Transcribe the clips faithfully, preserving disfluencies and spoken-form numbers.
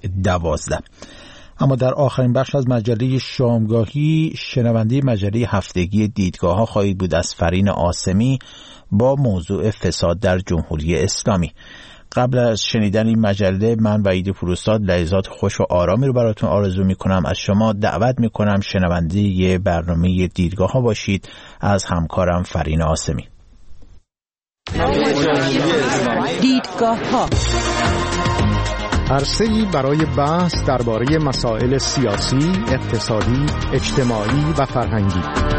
دوازده. اما در آخرین بخش از مجله شامگاهی شنونده مجله هفتگی دیدگاه ها خواهید بود از فرین عاصمی با موضوع فساد در جمهوری اسلامی. قبل از شنیدن این مجله من وحید پوروستاد لحظات خوش و آرامی رو براتون آرزو میکنم. از شما دعوت میکنم شنونده برنامه دیدگاه ها باشید از همکارم فرین عاصمی. دیدگاه ها عرصه‌ای برای بحث درباره مسائل سیاسی، اقتصادی، اجتماعی و فرهنگی.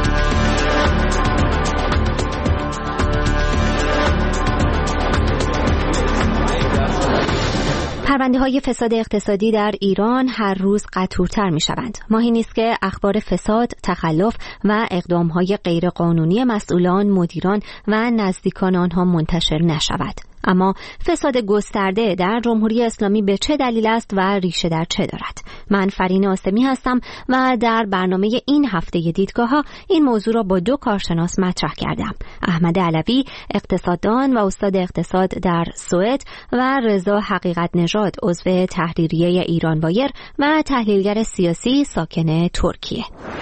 پرونده‌های فساد اقتصادی در ایران هر روز قطورتر می‌شوند. ماهی نیست که اخبار فساد، تخلف و اقدام‌های غیرقانونی مسئولان، مدیران و نزدیکان آنها منتشر نشود. اما فساد گسترده در جمهوری اسلامی به چه دلیل است و ریشه در چه دارد؟ من فرین عاصمی هستم و در برنامه این هفته دیدگاه‌ها این موضوع را با دو کارشناس مطرح کردم. احمد علوی، اقتصاددان و استاد اقتصاد در سوئد و رضا حقیقت نژاد، عضو تحریریه ایران وایر و تحلیلگر سیاسی ساکن ترکیه.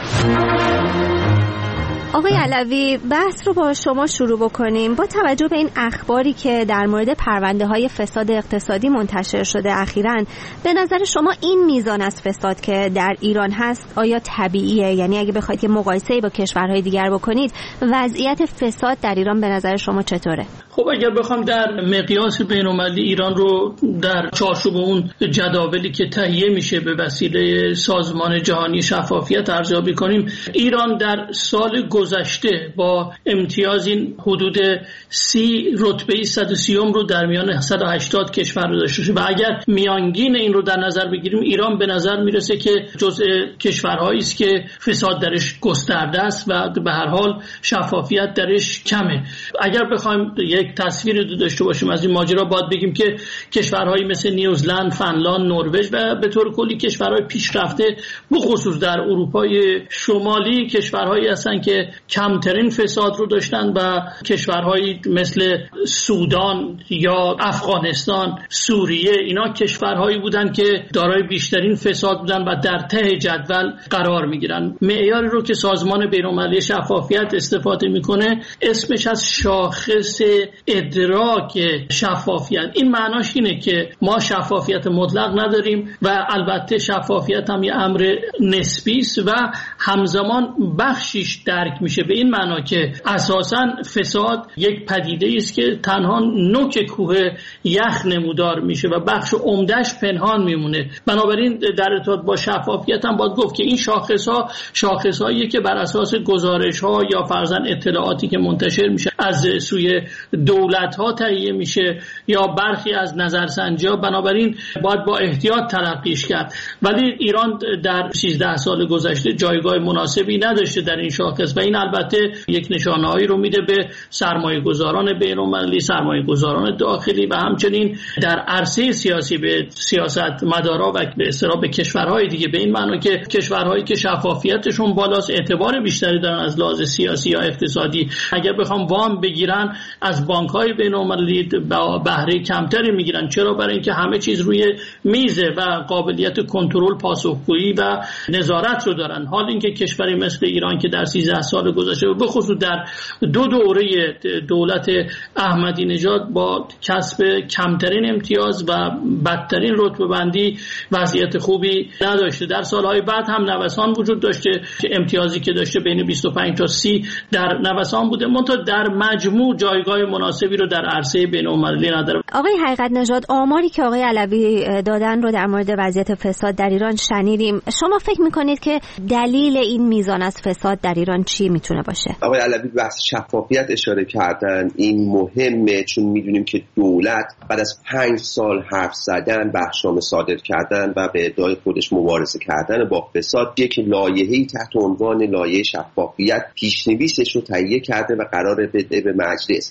آقای علوی، بحث رو با شما شروع بکنیم. با توجه به این اخباری که در مورد پرونده‌های فساد اقتصادی منتشر شده اخیراً، به نظر شما این میزان از فساد که در ایران هست آیا طبیعیه؟ یعنی اگه بخواید یه مقایسه‌ای با کشورهای دیگر بکنید، وضعیت فساد در ایران به نظر شما چطوره؟ خب اگر بخوام در مقیاس بین‌المللی ایران رو در چارچوب اون جداولی که تهیه میشه به وسیله سازمان جهانی شفافیت ارزیابی کنیم، ایران در سال گذشته با امتیاز این حدود سی رتبه صد و سی رو در میان صد و هشتاد کشور رو داشته و اگر میانگین این رو در نظر بگیریم، ایران به نظر میرسه که جزء کشورهایی است که فساد درش گسترده است و به هر حال شفافیت درش کمه. اگر بخوایم یک تصویر داشته باشیم از این ماجرا، باید بگیم که کشورهایی مثل نیوزلند، فنلاند، نروژ و به طور کلی کشورهای پیشرفته به خصوص در اروپای شمالی کشورهایی هستند که کمترین فساد رو داشتن و کشورهایی مثل سودان یا افغانستان، سوریه، اینا کشورهایی بودن که دارای بیشترین فساد بودن و در ته جدول قرار میگیرن. معیاری رو که سازمان بین‌المللی شفافیت استفاده میکنه اسمش از شاخص ادراک شفافیت. این معناش اینه که ما شفافیت مطلق نداریم و البته شفافیت هم یه امر نسبی است و همزمان بخشیش درک میشه به این معنا که اساساً فساد یک پدیده است که تنها نوک کوه یخ نمودار میشه و بخش عمدهش پنهان میمونه. بنابراین در ارتباط با شفافیت هم باید گفت که این شاخص ها شاخص هایی که بر اساس گزارش ها یا فرضاً اطلاعاتی که منتشر میشه از سوی دولت ها تهیه میشه یا برخی از نظرسنجی ها، بنابراین باید با احتیاط تلقیش کرد. ولی ایران در سیزده سال گذشته جایگاه مناسبی نداشته در این شاخص و این البته یک نشانه‌هایی رو میده به سرمایه‌گذاران بین‌المللی، سرمایه‌گذاران داخلی و همچنین در عرصه سیاسی به سیاست مدارا و به اصطلاح به کشورهای دیگه، به این معنی که کشورهایی که شفافیتشون بالاست اعتبار بیشتری دارن از لحاظ سیاسی یا اقتصادی. اگر بخوام وام بگیرن از بانک‌های بین‌المللی بهره کمتری میگیرن. چرا؟ برای اینکه همه چیز روی میزه و قابلیت کنترل، پاسخگویی و نظارت رو دارن. حال اینکه کشوری مثل ایران که در سیزده سال گذشته و به خصوص در دو دوره دولت احمدی نژاد با کسب کمترین امتیاز و بدترین رتبه بندی وضعیت خوبی نداشته. در سالهای بعد هم نوسان وجود داشته که امتیازی که داشته بین بیست و پنج تا سی در نوسان بوده، منتها در مجموع جایگاه مناسبی رو در عرصه بین‌المللی نداره. آقای حقیقت نژاد، آماری که آقای علوی دادن رو در مورد وضعیت فساد در ایران شنیدیم. شما فکر میکنید که دلیل این میزان از فساد در ایران چی میتونه باشه؟ آقای علوی بحث شفافیت اشاره کردن. این مهمه چون میدونیم که دولت بعد از پنج سال حرف زدن، بخشنامه صادر کردن و به ادعای خودش مبارزه کردن با فساد، یک لایحه‌ای تحت عنوان لایحه شفافیت پیش‌نویسش رو تهیه کرده و قراره بده به مجلس. این از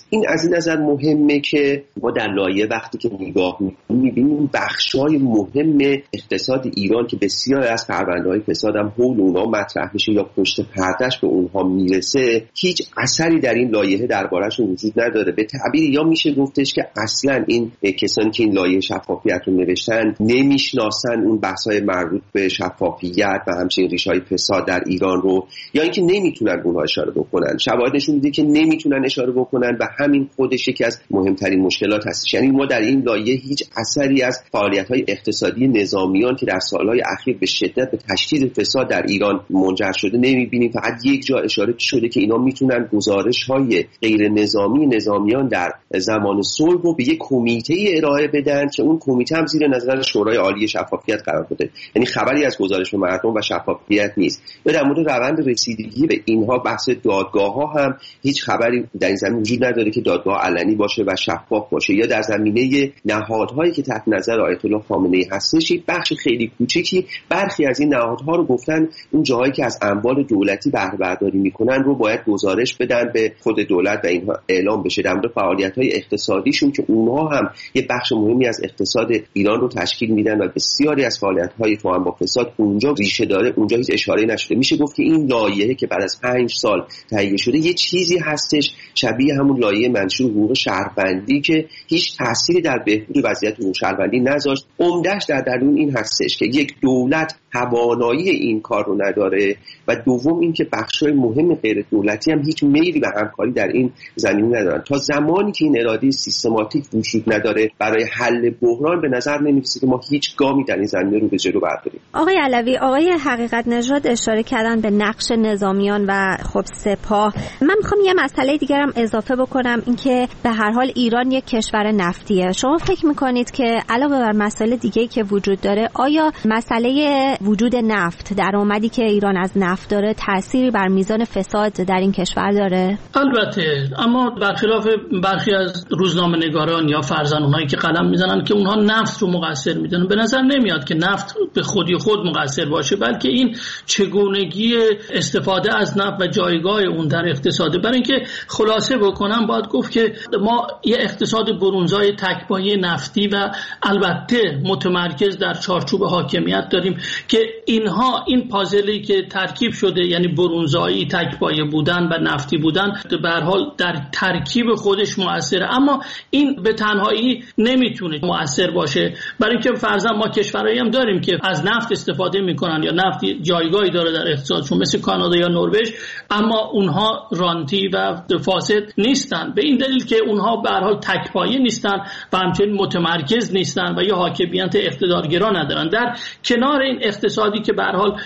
از این نظر مهمه که ما در لایحه وقتی که نگاه می‌کنیم می‌بینیم بخش‌های مهم اقتصاد ایران که بسیار از پرونده‌های فساد هم حول اونها مطرح میشه یا پشت پردهش به اونها میرسه، هیچ اثری در این لایحه درباره‌شون وجود نداره. به تعبیر یا میشه گفتش که اصلاً این کسانی که این لایحه شفافیت رو نوشتن نمیشناسن اون بحث‌های مربوط به شفافیت و همچنین ریشه‌های فساد در ایران رو، یا اینکه نمیتونن اونها اشاره بکنن. شواهد نشون میده که نمیتونن اشاره بکنن و همین خودش یکی از مهمترین مشکلات هستش. یعنی ما در این لایحه هیچ اثری از فعالیت‌های اقتصادی نظامیان که در سال‌های اخیر به شدت به تشدید فساد در ایران منجر شده نمی‌بینیم. فقط یک جا اشاره شده که اینا میتونن گزارش‌های غیر نظامی نظامیان در زمان صلح رو به یک کمیته ارائه بدن که اون کمیته هم زیر نظر شورای عالی شفافیت قرار بده. یعنی خبری از گزارش مردم و شفافیت نیست. یا در مورد روند رسیدگی به اینها بحث دادگاه‌ها هم هیچ خبری در این زمینه وجود نداره که دادگاه علنی باشه و شفاف باشه. یا در زمینه نهادهایی که تحت نظر آیت الله خامنه‌ای هستش، بخش خیلی کوچیکی برخی از این نهادها رو گفتن اون جاهایی که از اموال دولتی بهره برداری میکنن رو باید گزارش بدن به خود دولت و اینها اعلام بشه. در مورد فعالیت‌های اقتصادیشون که اونها هم یه بخش مهمی از اقتصاد ایران رو تشکیل میدن و بسیاری از فعالیت‌های توأم با فساد اونجا ریشه داره، اونجا هیچ اشاره نشده. میشه گفت که این لایحه که بعد از پنج سال تهیه شده یه چیزی هستش شبیه همون لایحه منشور حقوق شهروندی که هیچ تأثیری در بهبود وضعیت حقوق شهروندی نذاشت. عمده‌اش در درون این هستش که یک دولت توانایی این کار رو نداره و دوم این که بخش‌های مهم غیر دولتی هم هیچ میلی به همکاری در این زمینه ندارن. تا زمانی که این اراده سیستماتیک وجود نداره برای حل بحران، به نظر نمی‌رسه که ما هیچ گامی در این زمینه رو به جلو برداریم. آقای علوی، آقای حقیقت نژاد اشاره کردن به نقش نظامیان و خب سپاه. من می‌خوام یه مسئله دیگر هم اضافه بکنم، اینکه به هر حال ایران یک کشور نفتیه. شما فکر می‌کنید که علاوه بر مسائل دیگه‌ای که وجود داره، آیا مسئله وجود نفت، درآمدی که ایران از نفت داره، تأثیری بر میزان فساد در این کشور داره؟ البته، اما برخلاف برخی از روزنامه‌نگاران یا فرضاً اونایی که قلم میزنن که اونها نفت رو مقصر میدونن، به نظر نمیاد که نفت به خودی خود مقصر باشه، بلکه این چگونگی استفاده از نفت و جایگاه اون در اقتصاد. برای اینکه خلاصه بکنم باید گفت که ما یه اقتصاد برونزای تک‌پایه نفتی و البته متمرکز در چارچوب حاکمیت داریم که اینها این پازلی که ترکیب شده، یعنی برونزایی، تک‌پایه بودن و نفتی بودن، به هر حال در ترکیب خودش مؤثره، اما این به تنهایی نمیتونه مؤثر باشه. برای اینکه فرضاً ما کشورهایی هم داریم که از نفت استفاده میکنن یا نفتی جایگاهی داره در اقتصادشون، مثل کانادا یا نروژ، اما اونها رانتی و فاسد نیستن، به این دلیل که اونها به هر حال تک‌پایه نیستن و همچنین متمرکز نیستن و یا حاکمیت اقتدارگرا ندارن. در کنار این اقتصادی که به هر حال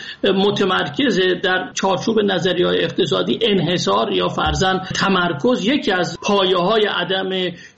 متمرکزه در چارچوب نظریه‌های اقتصادی، انحصار یا فرضاً تمرکز یکی از پایه‌های عدم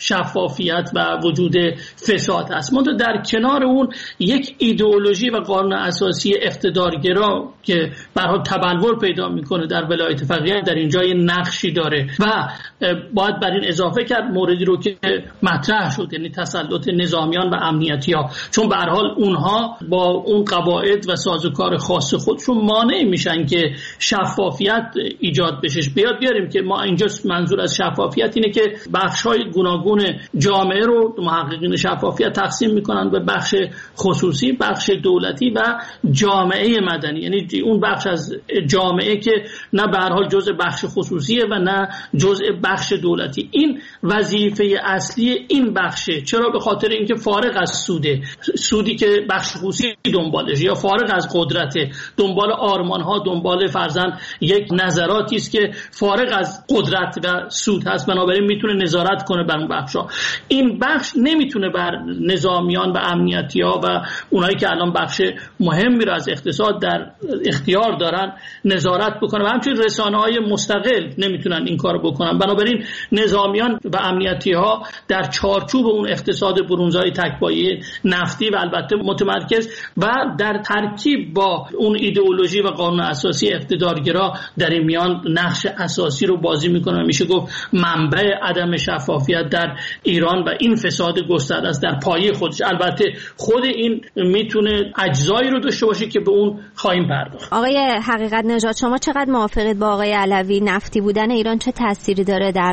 شفافیت و وجود فساد است. ما در کنار اون یک ایدئولوژی و قانون اساسی اقتدارگرا که به هر حال تبلور پیدا میکنه در ولایت فقیه در اینجا یه نقشی داره و باید بر این اضافه کرد موردی رو که مطرح شد، یعنی تسلط نظامیان و امنیتی‌ها، چون به هر حال اونها با اون قواعد و سازوکار خاص خودشون مانع میشن که شفافیت ایجاد بشه. بیاد بیاریم که ما اینجا منظور از شفافیت اینه که بخش‌های گوناگون جامعه رو محققین شفافیت تقسیم میکنن به بخش خصوصی، بخش دولتی و جامعه مدنی، یعنی اون بخش از جامعه که نه به هر حال جزء بخش خصوصیه و نه جزء بخش دولتی. این وظیفه اصلی این بخشه. چرا؟ به خاطر اینکه فارغ از سوده، سودی که بخش خصوصی دنبالش، یا فارغ از قدرت، دنبال آرمان‌ها، دنبال فرضاً یک نظراتی است که فارغ از قدرت و سود هست، بنابراین میتونه نظارت کنه بر اون بخشا. این بخش نمیتونه بر نظامیان و امنیتی‌ها و اونایی که الان بخش مهمی رو از اقتصاد در اختیار دارن نظارت بکنه و همچنین رسانه‌های مستقل نمیتونن این کارو بکنن. بنابراین نظامیان و امنیتی‌ها در چارچوب اون اقتصاد برونزای تک‌پایه نفتی و البته متمرکز و در ترکیب با اون ایدئولوژی و قانون اساسی اقتدارگرا در این میان نقش اساسی رو بازی میکنه. میشه گفت منبع عدم شفافیت در ایران و این فساد گسترده است در پایه خودش. البته خود این میتونه اجزایی رو داشته باشه که به اون خواهیم پرداخت. آقای حقیقت نژاد، شما چقدر موافقید با آقای علوی؟ نفتی بودن ایران چه تأثیری داره در فساد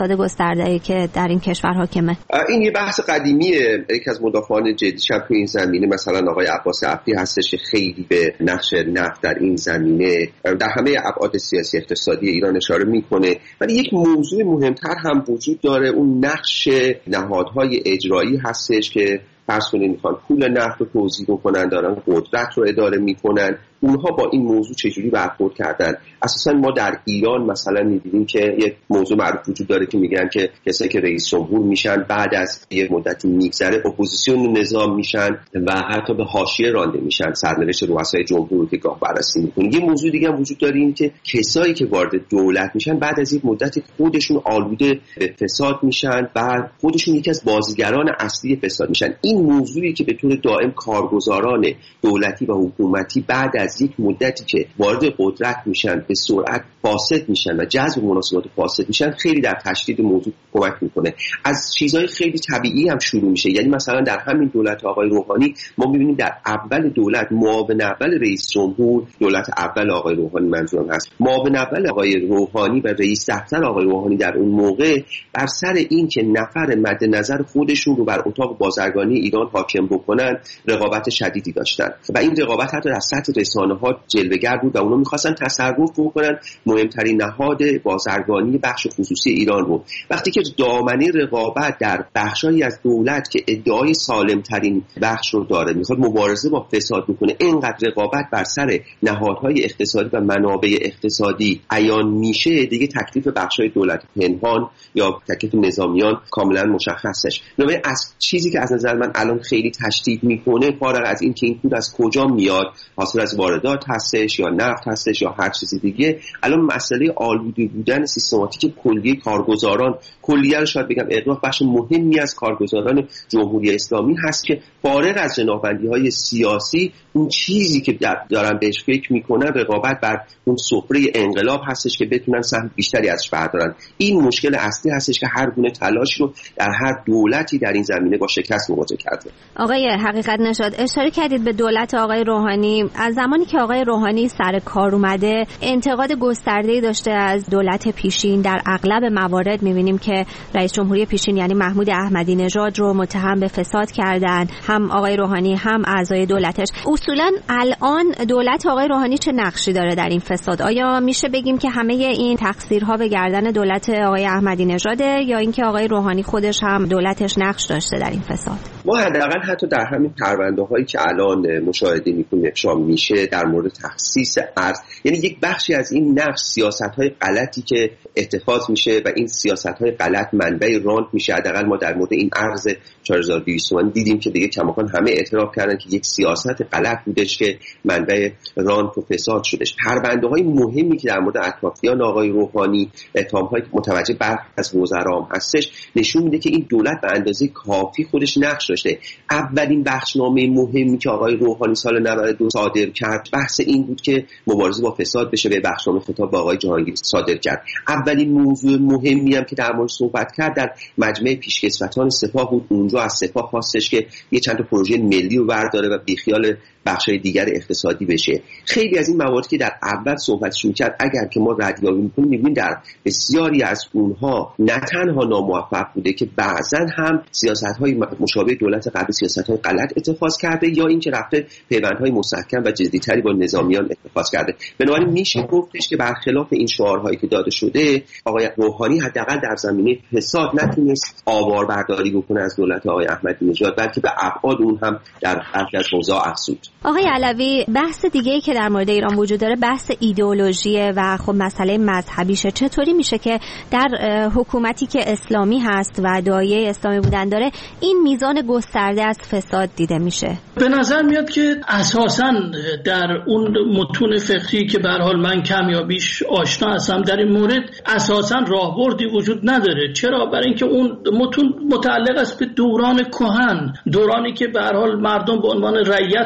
انتقاد گسترده‌ای که در این کشور حاکمه؟ این یه بحث قدیمیه. یکی از مدافعان جدیش هم تو این زمینه مثلا آقای عباس عبدی هستش که خیلی به نقش نفت در این زمینه در همه ابعاد سیاسی اقتصادی ایران اشاره میکنه. ولی یک موضوع مهمتر هم وجود داره، اون نقش نهادهای اجرایی هستش که فرض کنید میخوان پول نفت رو توزیع بکنن، دارن قدرت رو اداره میکنن. اونها با این موضوع چجوری برخورد کردن؟ اساسا ما در ایران مثلا می‌بینیم که یک موضوع معروف وجود داره که میگن که کسایی که رئیس جمهور میشن بعد از یک مدتی میگذره اپوزیسیون نظام میشن و حتی به حاشیه رانده میشن. سرنوشت رؤسای جمهور رو که گاه بررسی می‌کنیم. یه موضوع دیگه هم وجود داره، این که کسایی که وارد دولت میشن بعد از یک مدتی خودشون آلوده به فساد میشن و خودشون یکی از بازیگران اصلی فساد میشن. این موضوعی که به طور دائم کارگزاران دولتی و حکومتی بعد از از یک مدتی که وارد قدرت میشن به سرعت فاسد میشن و جذب مناسبات فاسد میشن خیلی در تشدید موضوع کمک میکنه. از چیزهای خیلی طبیعی هم شروع میشه. یعنی مثلا در همین دولت آقای روحانی ما میبینیم در اول دولت معاون اول رئیس جمهور، دولت اول آقای روحانی منظورم هست، معاون اول آقای روحانی و رئیس دفتر آقای روحانی در اون موقع بر سر این که نفر مد نظر خودشون رو بر اتاق بازرگانی ایران حاکم بکنن رقابت شدیدی داشتن و این رقابت حتی در سطح رسانه‌ها جلوه‌گر بود و اونا می‌خواستن تصرف بکنن مهمترین نهاد بازرگانی بخش خصوصی ایران رو. وقتی که دامنه رقابت در بخشایی از دولت که ادعای سالم‌ترین بخش رو داره میخواد مبارزه با فساد بکنه، اینقدر رقابت بر سر نهادهای اقتصادی و منابع اقتصادی عیان میشه، دیگه تکلیف بخشای دولت پنهان یا تکلیف نظامیان کاملا مشخصش. نوعی از چیزی که از نظر من الان خیلی تشدید میکنه فارغ از این که این پول از کجا میاد، حاصل از واردات هستش یا نفت هستش یا هر چیزی دیگه، الان مسئله آلوده بودن سیستماتیک کلیه کارگزاران، کلیه رو شاید بگم اغراق بخش مهمی از کارگزاران جمهوری اسلامی هست که فارغ از جنابندی‌های سیاسی اون چیزی که دارن بهش فکر میکنن رقابت بر اون سفره انقلاب هستش که بتونن سهم بیشتری ازش بردارن. این مشکل اصلی هستش که هر گونه تلاش رو در هر دولتی در این زمینه با شکست مواجه کرده. آقای حقیقت نژاد اشاره کردید به دولت آقای روحانی. از زمانی که آقای روحانی سر کار اومده انتقاد گسترده‌ای داشته از دولت پیشین. در اغلب موارد می‌بینیم که رئیس جمهوری پیشین یعنی محمود احمدی نژاد رو متهم به فساد کردن، هم آقای روحانی هم اعضای دولتش. اصولاً الان دولت آقای روحانی چه نقشی داره در این فساد؟ آیا میشه بگیم که همه این تقصیرها به گردن دولت آقای احمدی نژاده یا اینکه آقای روحانی خودش هم دولتش نقش داشته در این فساد؟ ما حداقل حتی در همین پرونده‌هایی که الان مشاهده می‌کنیم افشا میشه در مورد تخصیص ارز، یعنی یک بخشی از این نقش سیاست‌های غلطی که اتخاذ میشه و این سیاست‌های غلط منبع رانت میشه. حداقل ما در مورد این ارز چهار هزار و دویست تومان دیدیم که دیگه کماکان همه اعتراف کردن که یک سیاست غلط بودش که منبع رانت و فساد شدش. پرونده‌های مهمی که در مورد اطرافیان آقای روحانی، اتهام‌های متوجه برخی از وزرا هستش نشون میده که این دولت به اندازه کافی خودش نقش داشته. اولین بخشنامه مهمی که آقای روحانی سال نود و دو صادر کرد بحث این بود که مبارزه با فساد بشه، به بخشنامه خطاب به آقای جهانگیری صادر کرد. اولین موضوع مهمی هم که در مورد صحبت کرد در مجمع پیشکسوتان سپاه بود. اونجا از سپاه خواستش که یه چند تا پروژه ملی رو برداره و بیخیال بخشای دیگر اقتصادی بشه. خیلی از این مواردی که در اول صحبتشون کرد اگر که ما ردیابی می‌کنیم می‌بینیم در بسیاری از اونها نه تنها ناموفق بوده که بعضاً هم سیاست‌های مشابه دولت قبلی سیاست‌های غلط اتخاذ کرده یا اینکه رفته پیوندهای مستحکم و جدی‌تری با نظامیان اتخاذ کرده. بنابراین میشه گفتش که برخلاف این شعارهایی که داده شده آقای روحانی حداقل در زمینه فساد نتونست آوار برداری بکنه از دولت آقای احمدی نژاد، بلکه به ابعاد اون هم در برخی از حوزه‌ها افزود. آقای علوی، بحث دیگه‌ای که در مورد ایران وجود داره بحث ایدئولوژیه و خب مسئله مذهبیشه. چطوری میشه که در حکومتی که اسلامی هست و داعیه اسلامی بودن داره این میزان گسترده از فساد دیده میشه؟ به نظر میاد که اساساً در اون متون فقهی که به هر حال من کم یا بیش آشنا هستم در این مورد اساساً راهبردی وجود نداره. چرا؟ برای اینکه اون متون متعلق است به دوران کهن، دورانی که به هر حال مردم به عنوان رعیت تلقی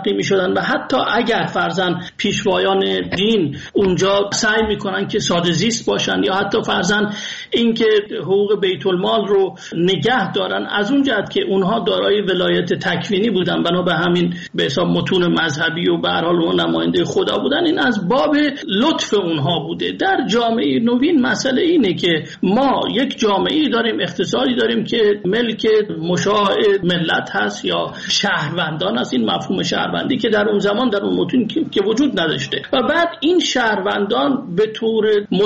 تلقی می شدن و حتی اگر فرضاً پیشوایان دین اونجا سعی می کنن که ساده زیست باشن یا حتی فرضاً اینکه حقوق بیت المال رو نگه دارن، از اون جهت که اونها دارای ولایت تکوینی بودن، بنا به همین به حساب متون مذهبی و به هر حال اون نماینده خدا بودن، این از باب لطف اونها بوده. در جامعه نوین مسئله اینه که ما یک جامعه داریم، اقتصادی داریم که ملک مشاع ملت هست یا شهروندان هست، این مفهوم شهروندی که در اون زمان در اون متون که وجود نداشته، و بعد این شهروندان به طور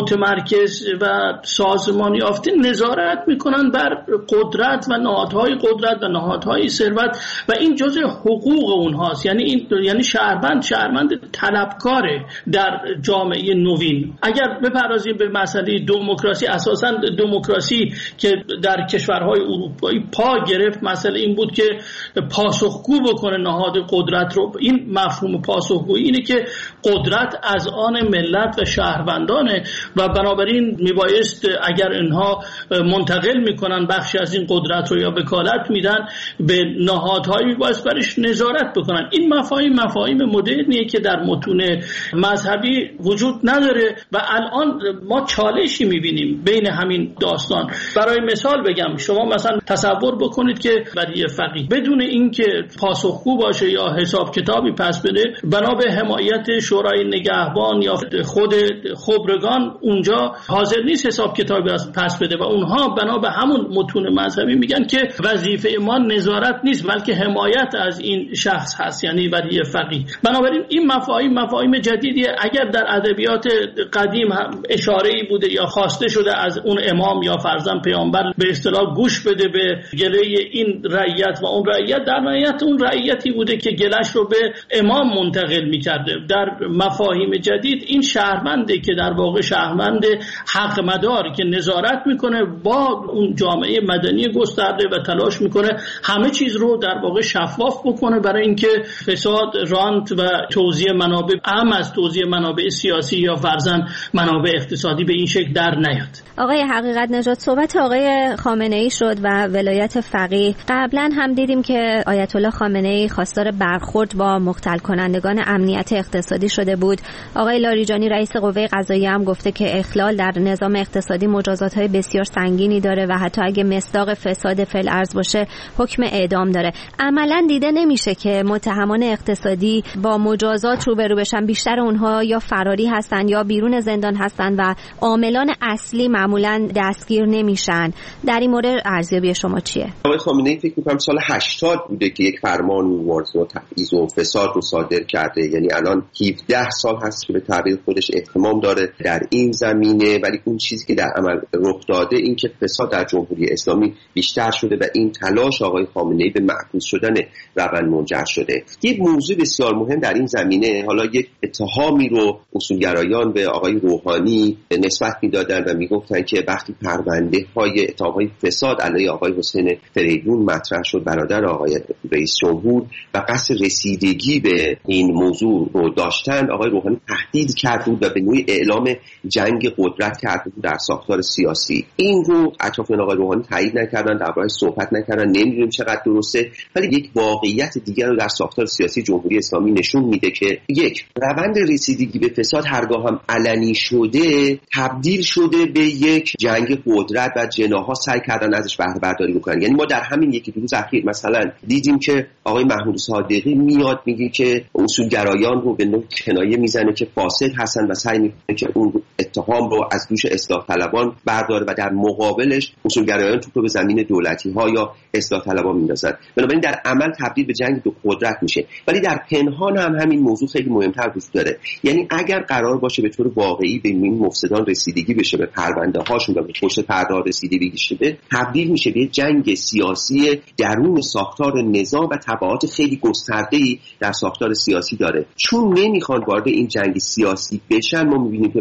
متمرکز و سازمانی یافته نظارت میکنن بر قدرت و نهادهای قدرت و نهادهای ثروت و این جزء حقوق اونهاست. یعنی این یعنی شهروند شهروند طلبکاره در جامعه نوین. اگر بپردازیم به مسئله دموکراسی، اساساً دموکراسی که در کشورهای اروپایی پا گرفت، مسئله این بود که پاسخگو بکنه نهاد قدرت رو. این مفهوم پاسخگویی اینه که قدرت از آن ملت و شهروندانه و بنابراین میبایست اگر اینها منتقل میکنن بخشی از این قدرت رو یا وکالت میدن به نهادهایی، میبایست برش نظارت بکنن. این مفاهیم مفاهیم مدرنیه که در متون مذهبی وجود نداره و الان ما چالشی میبینیم بین همین داستان. برای مثال بگم، شما مثلا تصور بکنید که ولی فقیه بدون اینکه پاسخگو باشه یا حساب کتابی پس بده، بنا به حمایت شورای نگهبان یا خود خبرگان اونجا حاضر نیست حساب کتابی پس بده و اونها بنا به همون متون مذهبی میگن که وظیفه ما نظارت نیست بلکه حمایت از این شخص هست، یعنی ولی فقیه. بنابراین این مفاهیم مفاهیم جدیدیه. اگر در ادبیات قدیم اشاره‌ای بوده یا خواسته شده از اون امام یا فرزند پیامبر به اصطلاح گوش بده به گله این رعیت و اون رعیت، در نهایت اون رعیتی بوده که گلش رو به امام منتقل می‌کرده. در مفاهیم جدید این شهرونده که در واقع شهروند حق مدار که نظارت میکنه با اون جامعه مدنی گسترده و تلاش میکنه همه چیز رو در واقع شفاف بکنه برای اینکه فساد، رانت و توزیع منابع اهم از توزیع منابع سیاسی یا فرضاً منابع اقتصادی به این شکل در نیاد. آقای حقیقت نژاد، صحبت آقای خامنه‌ای شد و ولایت فقیه. قبلا هم دیدیم که آیت الله خامنه‌ای خواستار برخورد با مختل کنندگان امنیت اقتصادی شده بود. آقای لاریجانی رئیس قوه قضاییه هم گفته که اخلال در نظام اقتصادی مجازات‌های بسیار سنگینی داره و حتی اگه مصداق فساد فعل ارز باشه حکم اعدام داره. عملاً دیده نمیشه که متهمان اقتصادی با مجازات روبرو بشن، بیشتر اونها یا فراری هستن یا بیرون زندان هستن و عاملان اصلی معمولاً دستگیر نمیشن. در این مورد ارزیابی شما چیه؟ آقای خامنه‌ای فکر می‌کنم سال هشتاد بوده که یک فرمان مبارزه با تبعیض و فساد رو صادر کرده، یعنی الان هفده سال هست که به تعبیر خودش اهتمام داره در این زمینه، ولی اون چیزی که در عمل رخ داده این که فساد در جمهوری اسلامی بیشتر شده و این تلاش آقای خامنه‌ای به معکوس شدن روند منجر شده. یک موضوع بسیار مهم در این زمینه، حالا یک اتهامی رو اصولگرایان به آقای روحانی نسبت میدادن و میگفتن که وقتی پرونده های اتهام‌های فساد علیه آقای حسین فریدون مطرح شد، برادر آقای رئیس جمهور، و قصد رسیدگی به این موضوع رو داشتن، آقای روحانی تهدید کرد بود و به نوعی اعلام جنگ قدرت کرد بود در ساختار سیاسی. این رو اطرافیان آقای روحانی تایید نکردن، درباره‌اش صحبت نکردن، نمیدونیم چقدر درسته، ولی یک واقعیت دیگر رو در ساختار سیاسی جمهوری اسلامی نشون میده که یک روند رسیدگی به فساد هرگاه هم علنی شده تبدیل شده به یک جنگ قدرت و جناح‌ها سعی کردن ازش بهره برداری بکنن. یعنی ما در همین یکی دو روز اخیر مثلا دیدیم که آقای محمود صادقی میاد میگه که اصولگرایان رو به نوع کنایه میزنه که فاسد هستن و سعی میکنه که اون اتهام رو از دوش اصلاح طلبان برداره و در مقابلش اصولگرایان تو به زمین دولتی ها یا اصلاح طلبان میندازن. بنابراین در عمل تبدیل به جنگ دو قدرت میشه، ولی در پنهان هم همین موضوع خیلی مهمتر وجود داره. یعنی اگر قرار باشه به طور واقعی به این مفسدان رسیدگی بشه، به پرونده هاشون و به پشت پرده رسیدگی بشه، تبدیل میشه به جنگ سیاسی درون ساختار نظام و تبعات خیلی گسترده‌ای در ساختار سیاسی داره. چون نمیخوان وارد این جنگ سیاسی بشن، ما میبینیم که پرونده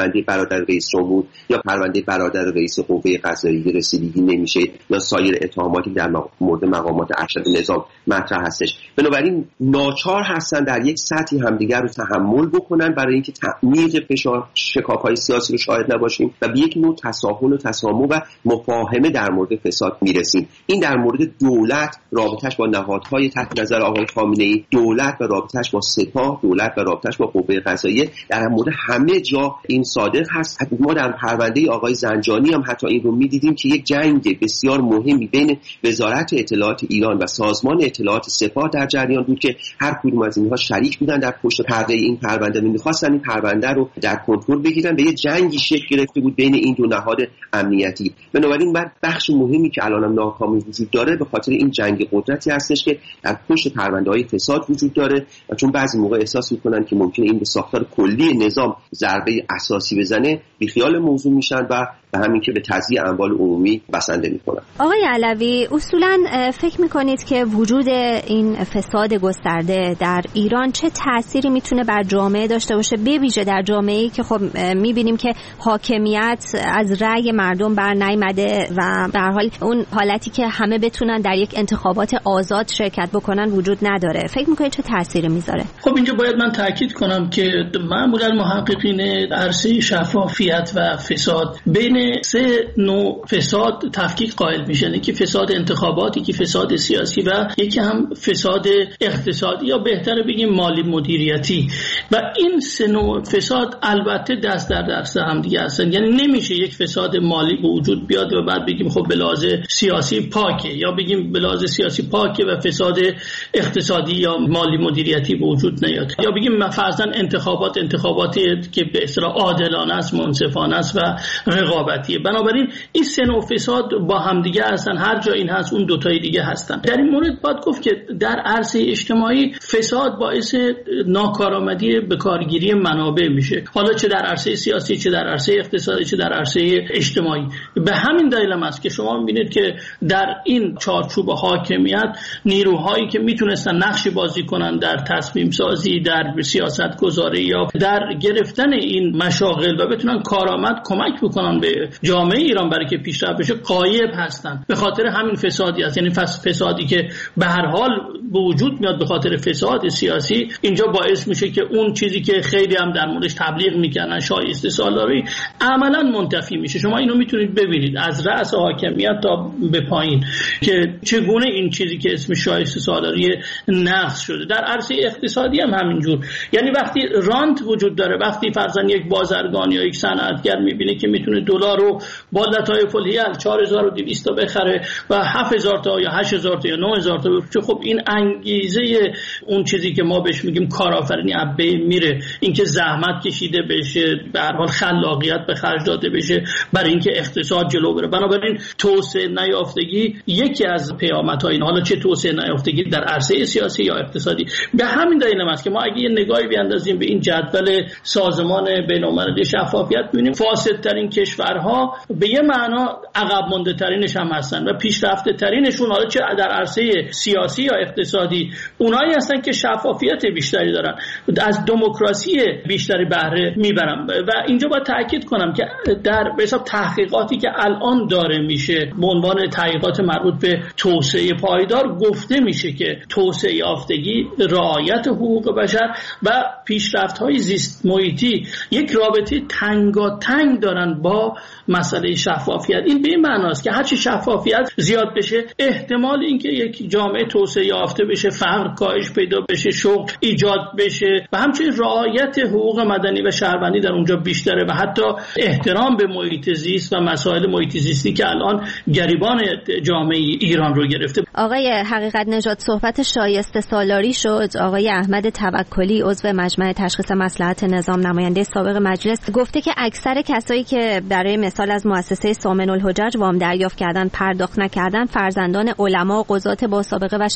پرونده برادر رئیس جمهور یا پرونده برادر رئیس قوه قضاییه رسیدگی نمیشه یا سایر اتهاماتی در مورد مقامات ارشد نظام مطرح هستش. بنابراین ناچار هستن در یک سطحی همدیگر رو تحمل بکنن برای اینکه تعمیق فشار شکاف‌های سیاسی رو شاهد نباشیم و به یک نوع تساهل و تسامح و مفاهمه در مورد فساد میرسیم. این در مورد دولت، رابطش با نهادهای تحت نظر آقای خامنه‌ای، دولت و رابطش با سپاه، دولت و رابطش با قوه قضاییه، در مورد همه جا این صادق هست. ما در پرونده آقای زنجانی هم حتی این رو می‌دیدیم که یک جنگ بسیار مهمی بین وزارت اطلاعات ایران و سازمان اطلاعات سپاه در جریان بود که هر کدوم از اینها شریک بودن در پشت پرده این پرونده، می‌خواستن این پرونده رو در کنترل بگیرن و یه جنگی شکل گرفته بود بین این دو نهاد امنیتی. بنابراین بعد بخش مهمی که الانم ناکامی وجود داره به خاطر این جنگ قدرتی هستش که در پشت پرونده‌های فساد وجود داره و چون بعضی موقع احساس می‌کنن که ممکنه این به ساختار کلی نظام ضربه اساسی بزنه، بیخیال موضوع میشن و به همین که به تضییع اموال عمومی بسنده می‌کنن. آقای علوی، اصولاً فکر می‌کنید که وجود این فساد گسترده در ایران چه تأثیری میتونه بر جامعه داشته باشه، به ویژه در جامعه‌ای که خب می‌بینیم که حاکمیت از رأی مردم بر نیامده و به هر حال اون حالتی که همه بتونن در یک انتخابات آزاد شرکت بکنن وجود نداره. فکر می‌کنید چه تأثیری میذاره؟ خب اینجا باید من تاکید کنم که معمولاً محققین عرصه شفافیت و فساد بین سه نوع فساد تفکیک قائل میشن، یکی فساد انتخاباتی، یکی فساد سیاسی و یکی هم فساد اقتصادی یا بهتره بگیم مالی مدیریتی. و این سه نوع فساد البته دست در دست هم دیگه هستن. یعنی نمیشه یک فساد مالی به وجود بیاد و بعد بگیم خب به لحاظ سیاسی پاکه، یا بگیم به لحاظ سیاسی پاکه و فساد اقتصادی یا مالی مدیریتی به وجود نیاد، یا بگیم فرضاً انتخابات انتخاباتی که به اصطلاح عادلانه است، منصفانه است و رقابتیه. بنابراین این سه نوع فساد با هم دیگه هستن، هر جا این هست اون دو تای دیگه هستن. در این مورد باید گفت که در عرصه اجتماعی فساد باعث ناکارآمدی به کارگیری منابع میشه، حالا چه در عرصه سیاسی، چه در عرصه اقتصادی، چه در عرصه اجتماعی. به همین دلیل هم است که شما می‌بینید که در این چارچوب حاکمیت نیروهایی که میتونستن نقشی بازی کنن در تصمیم سازی، در سیاست گذاری یا در گرفتن این مشاغل و بتونن کارآمد کمک بکنن به جامعه ایران برای که پیشرفت بشه، غایب هستن. به خاطر همین فسادی است، یعنی فسادی که به هر حال به وجود میاد به خاطر فساد سیاسی، اینجا باعث میشه که اون چیزی که خیلی هم در موردش تبلیغ میکنن شایسته سالاری عملا منتفی میشه. شما اینو میتونید ببینید از رأس حاکمیت تا به پایین که چگونه این چیزی که اسم شایسته سالاری نقض شده. در عرصه اقتصادی هم همینجور، یعنی وقتی رانت وجود داره، وقتی فرضاً یک بازرگان یا یک صنعتگر میبینه که میتونه دلار رو با لطایف الهیل چهار هزار و دویست تا بخره و هفت هزار تا یا هشت هزار تا یا نه هزار تا بفروشه، خب این انگیزه اون چیزی که ما بهش میگیم کارآفرینی از بین میره، اینکه زحمت کشیده بشه، به هر حال خلاقیت به خرج داده بشه برای اینکه اقتصاد جلو بره. بنابراین توسعه نیافتگی یکی از پیامدهای این، حالا چه توسعه نیافتگی در عرصه سیاسی یا اقتصادی. به همین دلیل است که ما اگه یه نگاهی بیاندازیم به این جدول سازمان بین‌المللی شفافیت ببینیم فاسدترین کشورها به یه معنا عقب مونده ترینش هم هستن و پیشرفته ترینشون، حالا چه در عرصه سیاسی یا اقتصادی، اونایی هستن که شفافیت بیشتری دارن، از دموکراسی بیشتری بهره میبرن. و اینجا باید تاکید کنم که در به حساب تحقیقاتی که الان داره میشه به عنوان تحقیقات مربوط به توسعه پایدار، گفته میشه که توسعه یافتگی، رعایت حقوق بشر و پیشرفت‌های زیست محیطی یک رابطه تنگاتنگ دارن با مسئله شفافیت. این به این معناست که هرچی شفافیت زیاد بشه، احتمال اینکه یک جامعه توسعه یافته بشه، فقر کاهش پیدا بشه، شغل ایجاد بشه و همچنین رعایت حقوق مدنی و شهروندی در اونجا بیشتره و حتی احترام به محیط زیست و مسائل محیط زیستی که الان گریبان جامعه ایران رو گرفته. آقای حقیقت نژاد، صحبت شایسته سالاری شد. آقای احمد توکلی عضو مجمع تشخیص مصلحت نظام، نماینده سابق مجلس، گفته که اکثر کسایی که برای مثال از مؤسسه سامن الحجج وام دریافت کردن پرداخت نکردن فرزندان علما و قضات با سابقه و شخصیت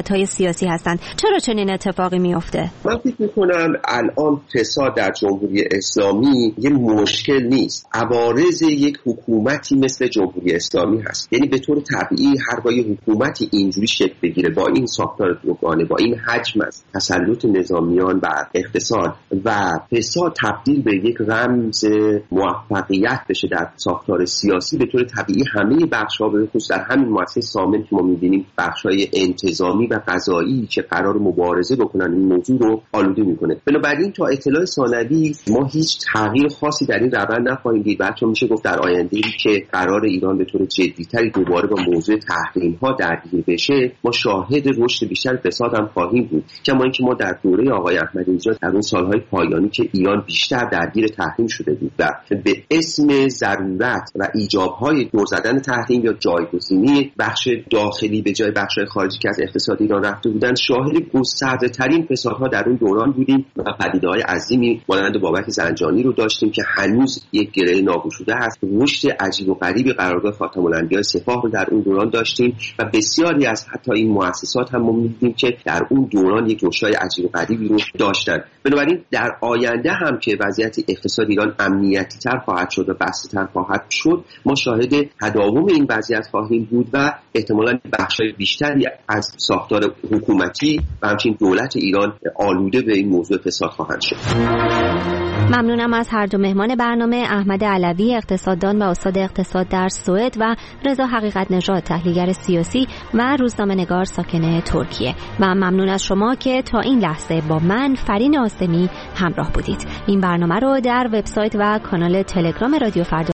فعالیت‌های سیاسی هستند. چرا چنین اتفاقی میفته؟ من فکر می‌کنم الان فساد در جمهوری اسلامی یه مشکل نیست. عوارض یک حکومتی مثل جمهوری اسلامی هست. یعنی به طور طبیعی هرگاه حکومتی اینجوری شکل بگیره با این ساختار دوگانه، با این حجم از تسلط نظامیان بر اقتصاد و فساد تبدیل به یک رمز موفقیت بشه در ساختار سیاسی، به طور طبیعی همه بخش‌ها به خصوص در همین مؤسسه سامن که ما می‌بینیم بخش‌های انتظامی و قضایی که قرار مبارزه بکنن این موضوع رو آلوده می‌کنه. بنابراین تا اطلاع ثانوی ما هیچ تغییر خاصی در این روند نخواهیم دید. بلکه میشه گفت در آینده که قرار ایران به طور جدی‌تری دوباره با موضوع تحریم‌ها درگیر بشه، ما شاهد رشد بیشتر فساد هم خواهیم بود. کما اینکه ما در دوره آقای احمدی نژاد در اون سال‌های پایانی که ایران بیشتر درگیر تحریم شده بود و به اسم ضرورت و ایجاب‌های دور زدن تحریم یا جایگزینی بخش داخلی به جای بخش‌های خارجی که از اقتصاد ایران رفته بودند، شاهد گسترده‌ترین فسادها در اون دوران بودیم و پدیده‌های عظیمی مانند بابک زنجانی رو داشتیم که هنوز یک گره ناگشوده هست. رشد عجیب و غریبی قرارگاه خاتم الانبیاء سپاه رو در اون دوران داشتیم و بسیاری از حتی این مؤسسات هم ما می‌دیدیم که در اون دوران یک رشد عجیب و غریبی رو داشتن. بنابراین در آینده هم که وضعیت اقتصاد ایران امنیتی تر خواهد شد و بسته تر خواهد شد، ما شاهد تداوم این وضعیت خواهیم بود و احتمالاً بخشای بیشتری از ساختار حکومتی و همچنین دولت ایران آلوده به این موضوع فساد خواهند شد. ممنونم از هر دو مهمان برنامه، احمد علوی اقتصاددان و استاد اقتصاد در سوئد و رضا حقیقت نژاد تحلیلگر سیاسی و روزنامه‌نگار ساکن ترکیه. و ممنون از شما که تا این لحظه با من فرین آسمی همراه بودید. این برنامه رو در وبسایت و کانال تلگرام رادیو فردا